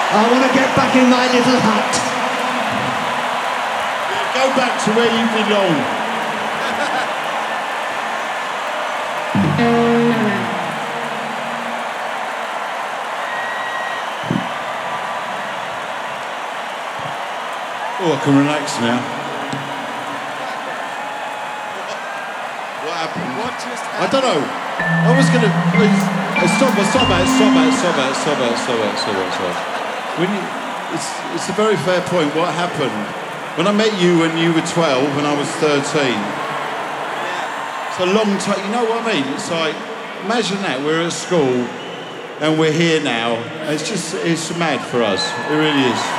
I want to get back in my little hut. Go back to where you belong. Oh, I can relax now. What happened? What just I happened? don't know. I was going to... Stop it. When you, it's a very fair point. What happened? When I met you when you were 12 and I was 13, it's a long time. You know what I mean? It's like, imagine that. We're at school and we're here now. It's mad for us. It really is.